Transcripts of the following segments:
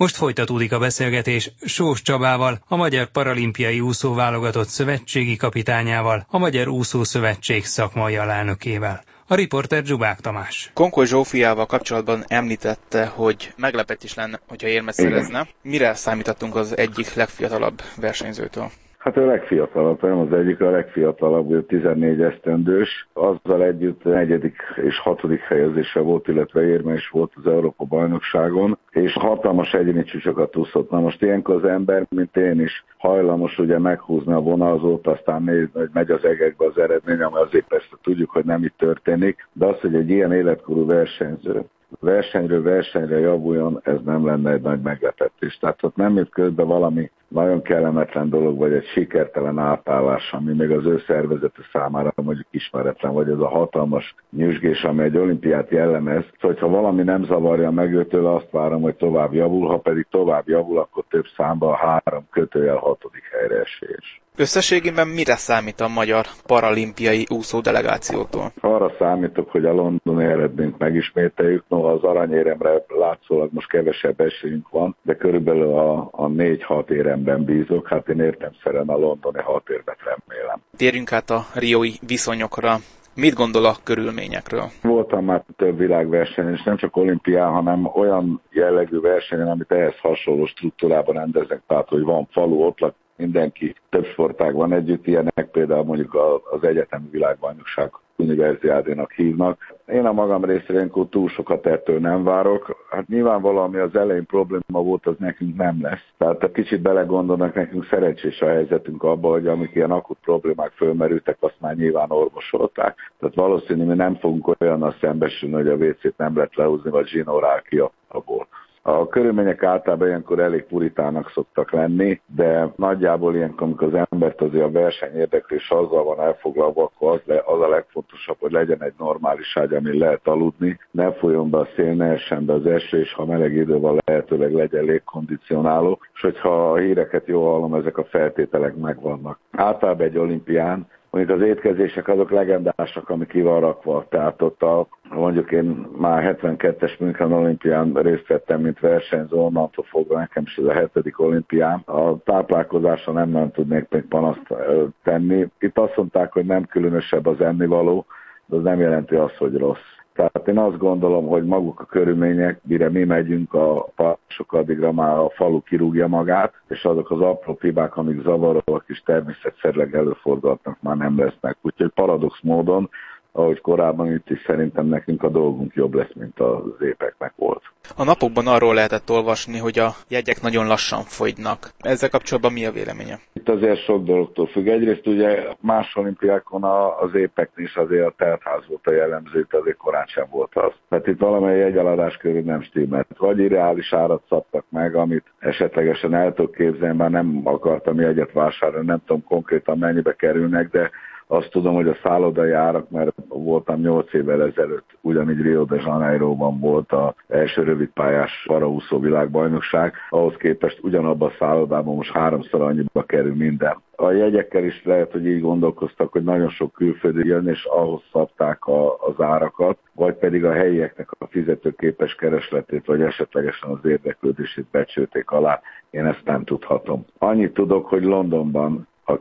Most folytatódik a beszélgetés Sós Csabával, a Magyar Paralimpiai Úszóválogatott szövetségi kapitányával, a Magyar Úszószövetség szakmai alelnökével. A riporter Zsubák Tamás. Konkoly Zsófiával kapcsolatban említette, hogy meglepetés lenne, hogyha érmet szerezne. Mire számítottunk az egyik legfiatalabb versenyzőtől? Hát a legfiatalabb, nem az egyik, a legfiatalabb, 14 esztendős. Azzal együtt 4. és 6. helyezése volt, illetve érme is volt az Európa-bajnokságon, és hatalmas egyéni csúcsokat úszott. Na most ilyenkor az ember, mint én is, hajlamos ugye meghúzni a vonalzót, aztán nézni, hogy megy az egekbe az eredmény, ami azért persze tudjuk, hogy nem itt történik, de az, hogy egy ilyen életkorú versenyző versenyről versenyre javuljon, ez nem lenne egy nagy meglepetés. Tehát ott nem jött közben valami nagyon kellemetlen dolog, vagy egy sikertelen átállás, ami még az ő szervezete számára mondjuk ismeretlen, vagy ez a hatalmas nyüzsgés, ami egy olimpiát jellemez. Szóval, ha valami nem zavarja meg őtől, azt várom, hogy tovább javul, ha pedig tovább javul, akkor több számba a 3-6. helyre esélyes. Összességében mire számít a magyar paralimpiai úszó delegációtól? Arra számítok, hogy a londoni eredményt megismételjük. Noha az aranyéremre látszólag most kevesebb esélyünk van, de körülbelül a 4-6 éremben bízok. Hát én értelemszerűen a londoni 6 érmet remélem. Térjünk át a riói viszonyokra. Mit gondol a körülményekről? Voltam már több világversenyen, és nem csak olimpián, hanem olyan jellegű versenyen, amit ehhez hasonló struktúrában rendeznek, tehát hogy van falu, ott mindenki, több sportágban együtt, ilyenek például mondjuk az egyetemi világbajnokság univerziádénak hívnak. Én a magam részéről túl sokat ettől nem várok. Hát nyilvánvalóan, ami az elején probléma volt, az nekünk nem lesz. Tehát ha kicsit belegondolnak, nekünk szerencsés a helyzetünk abban, hogy amik ilyen akut problémák fölmerültek, azt már nyilván orvosolták. Tehát valószínű, mi nem fogunk olyannal szembesülni, hogy a WC-t nem lehet lehúzni, vagy zsinórál ki abból. A körülmények általában ilyenkor elég puritának szoktak lenni, de nagyjából ilyenkor, amikor az embert azért a verseny érdeklés azzal van elfoglalva, akkor az a legfontosabb, hogy legyen egy normális ágy, amin lehet aludni, ne folyjon be a szél, ne essen be az eső, és ha meleg idő van, lehetőleg legyen légkondicionáló, és hogyha a híreket jól hallom, ezek a feltételek megvannak. Általában egy olimpián mondjuk az étkezések azok legendásak, amik ki van rakva. Tehát ott mondjuk én már 72-es München olimpián részt vettem, mint versenyző, onnantól fogva nekem is ez a 7. olimpián. A táplálkozásra nem tudnék még panaszt tenni. Itt azt mondták, hogy nem különösebb az ennivaló, de az nem jelenti azt, hogy rossz. Tehát én azt gondolom, hogy maguk a körülmények, mire mi megyünk a párosok, addigra már a falu kirúgja magát, és azok az apró hibák, amik zavaróak is természetszerűleg előfordulhatnak, már nem lesznek. Úgyhogy paradox módon, ahogy korábban itt is szerintem nekünk a dolgunk jobb lesz, mint az épeknek volt. A napokban arról lehetett olvasni, hogy a jegyek nagyon lassan fogynak. Ezzel kapcsolatban mi a véleménye? Itt azért sok dologtól függ. Egyrészt ugye más olimpiákon az épeknél is azért a teltház volt a jellemző, itt azért korán sem volt az. Tehát itt valamely jegyeladás körül nem stimmelt. Vagy irreális árat szabtak meg, amit esetlegesen el tudok képzelni, már nem akartam jegyet vásárolni, nem tudom konkrétan mennyibe kerülnek, de azt tudom, hogy a szállodai árak, mert voltam 8 évvel ezelőtt, ugyanígy Rio de Janeiroban volt az első rövidpályás paraúszó világbajnokság, ahhoz képest ugyanabban a szállodában most 3-szor annyiba kerül minden. A jegyekkel is lehet, hogy így gondolkoztak, hogy nagyon sok külföldi jön, és ahhoz szabták az árakat, vagy pedig a helyieknek a fizetőképes keresletét, vagy esetlegesen az érdeklődését becsülték alá. Én ezt nem tudhatom. Annyit tudok, hogy Londonban a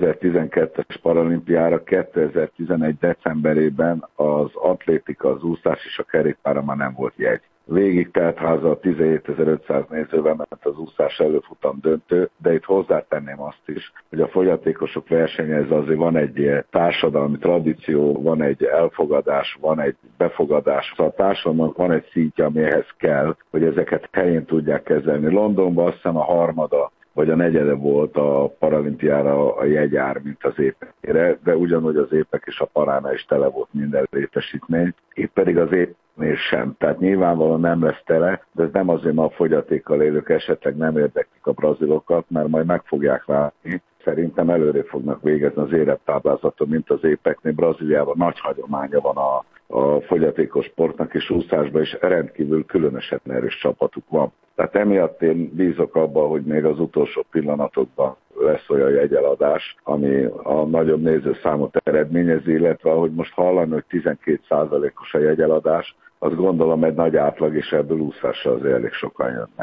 2012-es paralimpiára 2011. decemberében az atlétika, az úszás és a kerékpára már nem volt jegy. Végig teltháza a 17.500 nézővel ment az úszás előfutam döntő, de itt hozzátenném azt is, hogy a fogyatékosok versenyez azért van egy társadalmi tradíció, van egy elfogadás, van egy befogadás. A társadalomnak van egy szintje, amihez kell, hogy ezeket helyén tudják kezelni. Londonban azt hiszem a harmada vagy a negyede volt a paralimpiára a jegyár, mint az épekére, de ugyanúgy az épek és a parána is tele volt minden létesítmény. Itt pedig az épnél sem. Tehát nyilvánvalóan nem lesz tele, de ez nem azért, mert a fogyatékkal élők esetleg nem érdeklik a brazilokat, mert majd meg fogják látni. Szerintem előre fognak végezni az éremtáblázaton, mint az épeknél. Brazíliában nagy hagyománya van a fogyatékos sportnak, és úszásban is rendkívül különösen erős csapatuk van. Tehát emiatt én bízok abban, hogy még az utolsó pillanatokban lesz olyan jegyeladás, ami a nagyobb nézőszámot eredményezi, illetve ahogy most hallani, hogy 12%-os a jegyeladás, azt gondolom egy nagy átlag, és ebből úszásra azért elég sokan jönnek.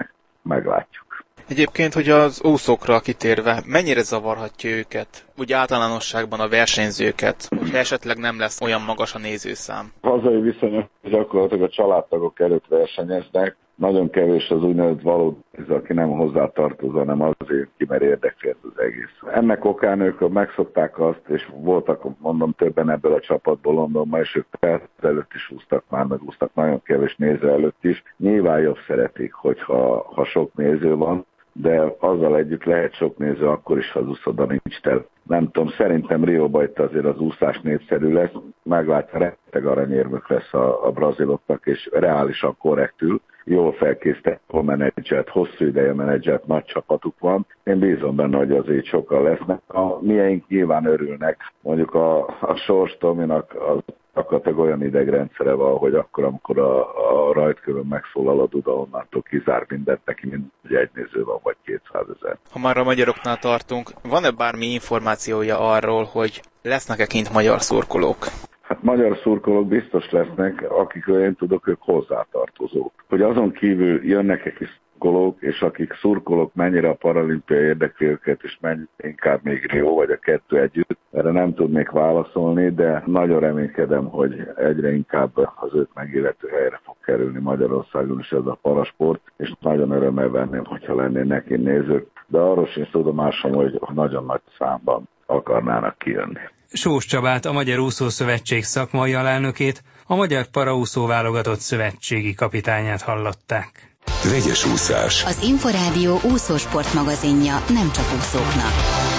meglátjuk. Egyébként, hogy az úszókra kitérve, mennyire zavarhatja őket, úgy általánosságban a versenyzőket, hogyha esetleg nem lesz olyan magas a nézőszám? Hazai viszonyok gyakorlatilag a családtagok előtt versenyeznek, nagyon kevés az úgynevezett valódi, aki nem hozzátartozó, hanem azért ki, mert érdekli az egész. Ennek okán ők megszokták azt, és voltak, mondom, többen ebből a csapatból Londonban, és ők perc előtt is úsztak már, meg úsztak nagyon kevés néző előtt is. Nyilván jobb szeretik, hogyha sok néző van, de azzal együtt lehet sok néző akkor is, ha az úszoda nincs tel. Nem tudom, szerintem Rióban itt azért az úszás népszerű lesz, meglátja, rengeteg aranyérmük lesz a braziloknak, és reálisan korrektül, jól felkészített, jól menedzselt, hosszú ideje menedzselt, nagy csapatuk van. Én bízom benne, hogy azért sokan lesznek. A mieink nyilván örülnek, mondjuk a Sors Tominak gyakorlatilag olyan idegrendszere van, hogy akkor, amikor a rajtkövön megszólal a duda, onnantól kizár mindent neki, mint egy néző van, vagy 200 000. Ha már a magyaroknál tartunk, van-e bármi információja arról, hogy lesznek-e kint magyar szurkolók? Hát magyar szurkolók biztos lesznek, akikről én tudok, ők hozzátartozók. Hogy azon kívül jönnek-e ki szurkolók, és akik szurkolók, mennyire a paralimpia érdekli őket, és mennyire inkább még Rio, vagy a kettő együtt, erre nem tudnék válaszolni, de nagyon reménykedem, hogy egyre inkább az őt megillető helyre fog kerülni Magyarországon is ez a parasport, és nagyon örömmel venném, hogyha lennének neki nézők, de arról sincs tudomásom, hogy nagyon nagy számban akarnának kijönni. Sós Csabát, a Magyar Úszószövetség szakmai alelnökét, a Magyar Paraúszó válogatott szövetségi kapitányát hallották. Vegyes úszás. Az Inforádió úszósport magazinja, nem csak úszóknak.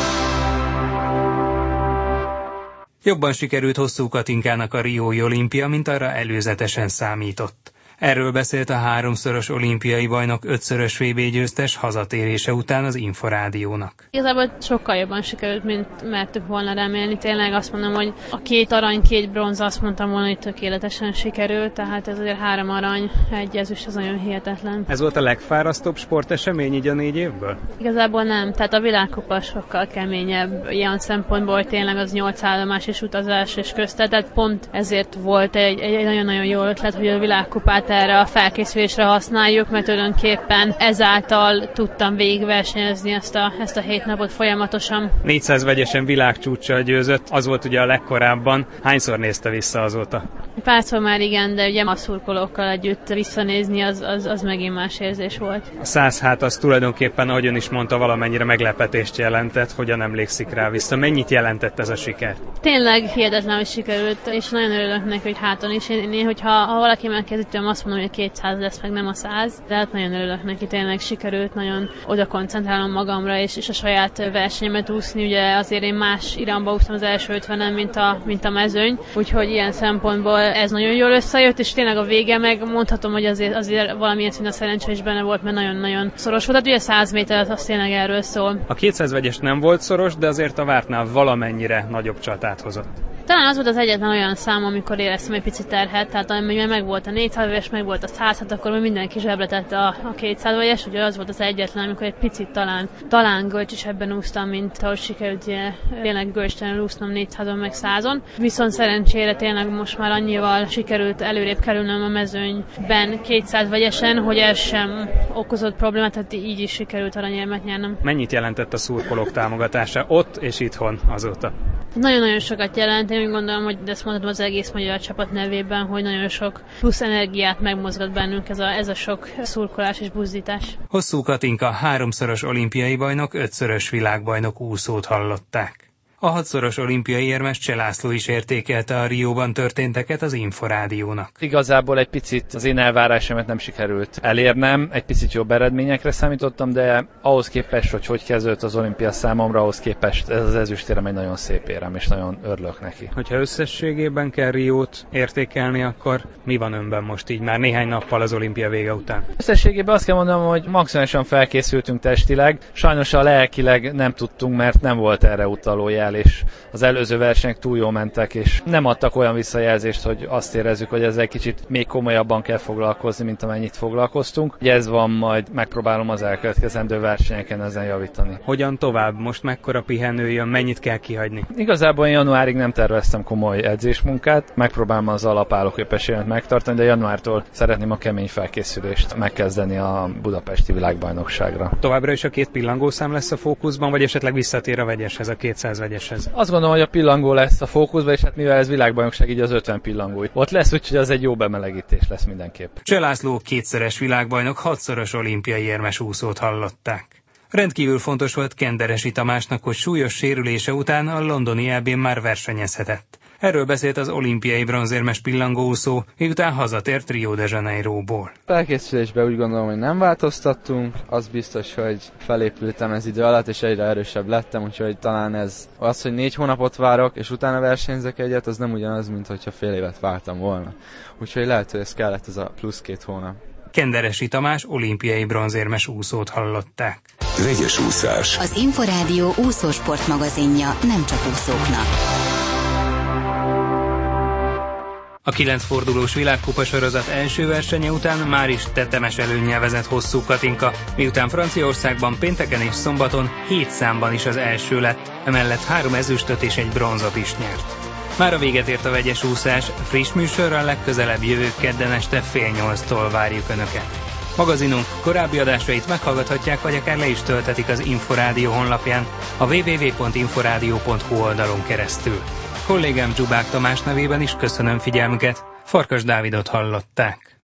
Jobban sikerült Hosszú Katinkának a riói olimpia, mint arra előzetesen számított. Erről beszélt a 3-szoros olimpiai bajnok, 5-szörös VB győztes hazatérése után az Inforádiónak. Igazából sokkal jobban sikerült, mint mertük volna remélni. Tényleg azt mondom, hogy a 2 arany, 2 bronz, azt mondtam volna, hogy tökéletesen sikerült, tehát ez azért 3 arany, 1 ezüst, ez nagyon hihetetlen. Ez volt a legfárasztóbb sportesemény így a 4 évből? Igazából nem, tehát a világkupa sokkal keményebb ilyen szempontból, tényleg az 8 állomás és utazás és köztet, tehát pont ezért volt egy nagyon-nagyon jó ötlet, hogy a világkupát erre a felkészülésre használjuk, mert tulajdonképpen ezáltal tudtam végigversenyezni ezt a 7 napot folyamatosan. 400 vegyesen világcsúccsal győzött, az volt ugye a legkorábban. Hányszor nézte vissza azóta? Párszor már igen, de ugye a szurkolókkal együtt visszanézni, az megint más érzés volt. A 100 hát az tulajdonképpen, ahogy ön is mondta, valamennyire meglepetést jelentett, hogyan emlékszik rá vissza. Mennyit jelentett ez a siker? Tényleg hihetetlen, hogy sikerült, és nagyon örülök neki, hogy háton is. Én hogyha valaki megkezdi tőlem, azt mondom, hogy a 200 lesz, meg nem a 100, de hát nagyon örülök neki, tényleg sikerült, nagyon oda koncentrálom magamra, és a saját versenyemet úszni, ugye azért én más iramba úsztam az első 50-en, mint a mezőny, úgyhogy ilyen szempontból ez nagyon jól összejött, és tényleg a vége meg mondhatom, hogy azért valamilyen szín a szerencse is benne volt, mert nagyon-nagyon szoros volt, tehát ugye 100 méter az tényleg erről szól. A 200 vegyes nem volt szoros, de azért a vártnál valamennyire nagyobb csatát hozott. Talán az volt az egyetlen olyan szám, amikor éreztem egy picit terhet, tehát amikor meg volt a 400 vegyes, meg volt a 100, hát akkor mindenki zsebletette a 200 vegyes, ugye az volt az egyetlen, amikor egy picit talán görcsösebben úsztam, mint ahogy sikerült tényleg görcstelenül úsznom 400-on meg 100-on. Viszont szerencsére tényleg most már annyival sikerült előrébb kerülnöm a mezőnyben 200 vegyesen, hogy ez sem okozott problémát, tehát így is sikerült aranyérmet nyernem. Mennyit jelentett a szurkolók támogatása ott és itthon azóta? Nagyon-nagyon sokat jelent, én úgy gondolom, hogy ezt mondhatom az egész magyar csapat nevében, hogy nagyon sok plusz energiát megmozgat bennünk ez a sok szurkolás és buzdítás. Hosszú Katinka 3-szoros olimpiai bajnok, 5-szörös világbajnok úszót hallották. A 6-szoros olimpiai érmes Cseh László is értékelte a Rióban történteket az Inforádiónak. Igazából egy picit az én elvárásomat nem sikerült elérnem, egy picit jobb eredményekre számítottam, de ahhoz képest, hogy kezdődött az olimpia számomra, ahhoz képest ez az ezüstérem egy nagyon szép érem, és nagyon örülök neki. Hogyha összességében kell Riót értékelni, akkor mi van önben most így már néhány nappal az olimpia vége után? Összességében azt kell mondanom, hogy maximálisan felkészültünk testileg, sajnos a lelkileg nem tudtunk, mert nem volt erre utaló jel. pályán, és az előző versenyek túl jól mentek, és nem adtak olyan visszajelzést, hogy azt érezzük, hogy ezzel egy kicsit még komolyabban kell foglalkozni, mint amennyit foglalkoztunk. Ugye ez van, majd megpróbálom az elkövetkezendő versenyeken ezen javítani. Hogyan tovább? Most mekkora pihenő jön, mennyit kell kihagyni? Igazából januárig nem terveztem komoly edzésmunkát, megpróbálom az alapállóképességet megtartani, de januártól szeretném a kemény felkészülést megkezdeni a budapesti világbajnokságra. Továbbra is a 2 pillangószám lesz a fókuszban, vagy esetleg visszatér a vegyeshez, a 200 vegyeshez? Azt gondolom, hogy a pillangó lesz a fókuszban, és hát mivel ez világbajnokság, így az 50 pillangó ott lesz, úgyhogy az egy jó bemelegítés lesz mindenképp. Cseh László 2-szeres világbajnok, 6-szoros olimpiai érmes úszót hallották. Rendkívül fontos volt Kenderesi Tamásnak, hogy súlyos sérülése után a londoni EB-n már versenyezhetett. Erről beszélt az olimpiai bronzérmes pillangóúszó, miután hazatért Rio de Janeiróból. Felkészülésben úgy gondolom, hogy nem változtattunk, az biztos, hogy felépültem ez idő alatt, és egyre erősebb lettem, úgyhogy talán ez az, hogy 4 hónapot várok, és utána versenyzek egyet, az nem ugyanaz, mint hogyha fél évet vártam volna. Úgyhogy lehet, hogy ez kellett ez a plusz 2 hónap. Kenderesi Tamás olimpiai bronzérmes úszót hallották. Vegyes úszás. Az Inforádió úszósport magazinja nem csak úszóknak. A 9 fordulós világkupa sorozat első versenye után már is tetemes előnnyel vezet Hosszú Katinka, miután Franciaországban pénteken és szombaton 7 számban is az első lett, emellett 3 ezüstöt és egy bronzot is nyert. Már a véget ért a vegyes úszás, friss műsorral legközelebb jövő kedden este 7:30-tól várjuk Önöket. Magazinunk korábbi adásait meghallgathatják, vagy akár le is töltetik az Inforádió honlapján, a www.inforadio.hu oldalon keresztül. Kollégám Zsubák Tamás nevében is köszönöm figyelmüket, Farkas Dávidot hallották.